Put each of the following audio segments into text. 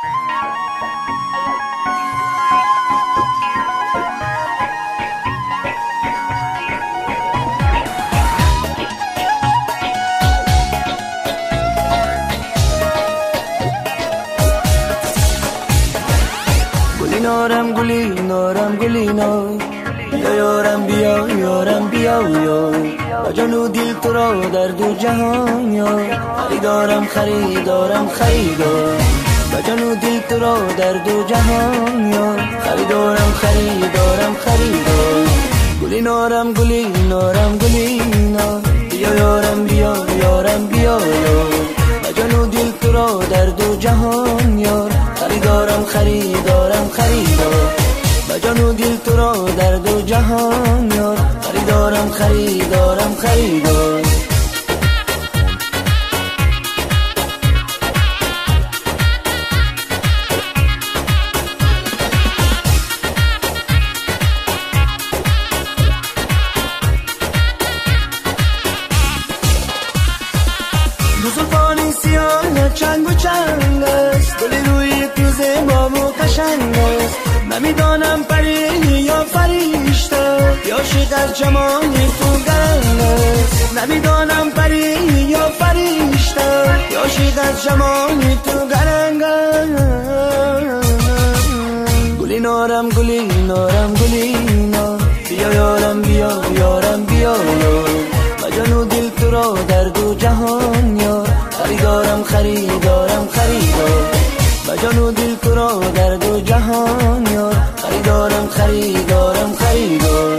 نارم گلی نارم گلی نای بیا یارم بیا یارم بیا یا با جان و دل تو را در دو جهان یا خریدارم خریدارم خریدار با جان و دل تو را در دو جهان یا خریدارم خریدارم خریدار گلی نارم گلی نارم گلی نای بیا یارم بیا یارم بیا یا با جان و دل تو را در دو جهان یا خریدارم خریدارم خریدار با جان و دل تو را در دو جهان یار خریدارم خریدارم خریدار دو زلفانی سیاه چنگ و چنگ است گلی روی تیز بام و قشنگ است نمیدانم پری یا فرشته یا عاشق از جمالی تو گرنگ است نمیدانم پری یا فرشته یا عاشق از جمالی تو گرنگ است گلی نارم گلی نارم گلی نار بیا یارم بیا یارم بیا با جان و دل تو را در دو جهان یار خریدارم خریدارم خریدار با جان و دل تو را در دو جهان یار خریدارم خریدارم خریدار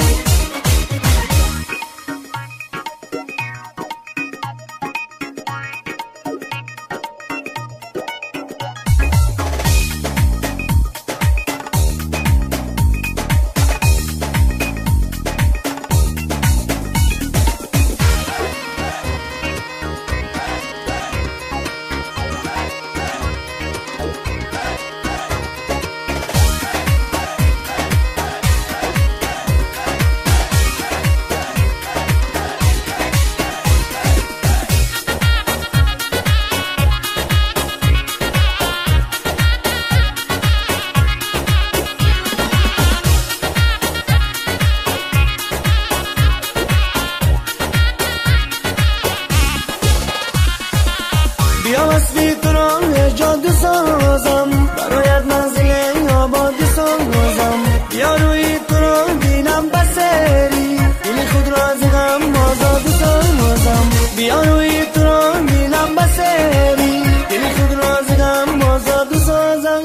بیا وصفی تو را جاده سازم برایت منزل آباد سازم بیا روی تو را بینم بسری دل خود را از غم آزاد سازم بیا روی تو را بینم بسری دل خود را از غم آزاد سازم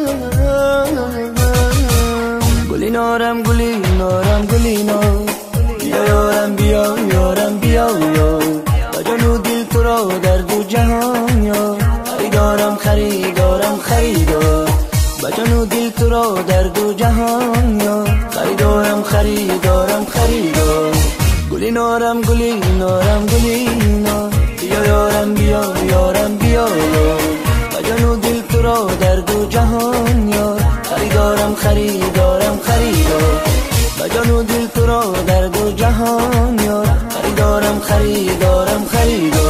گلی نارم گلی نارم گلی نار بیا یارم بیا یارم بیا یا با جان و دل تو را در دو جهان یا خریدارم خریدارم خریدار با جان و دل تو را در دو جهان یا خریدارم خریدارم خریدار گلی نارم گلی نارم گلی نار بیا یارم بیا یارم بیا با جان و دل تو را در دو جهان یا خریدارم خریدارم خریدار با جان و دل تو را در دو جهان یا خریدارم خریدارم خریدار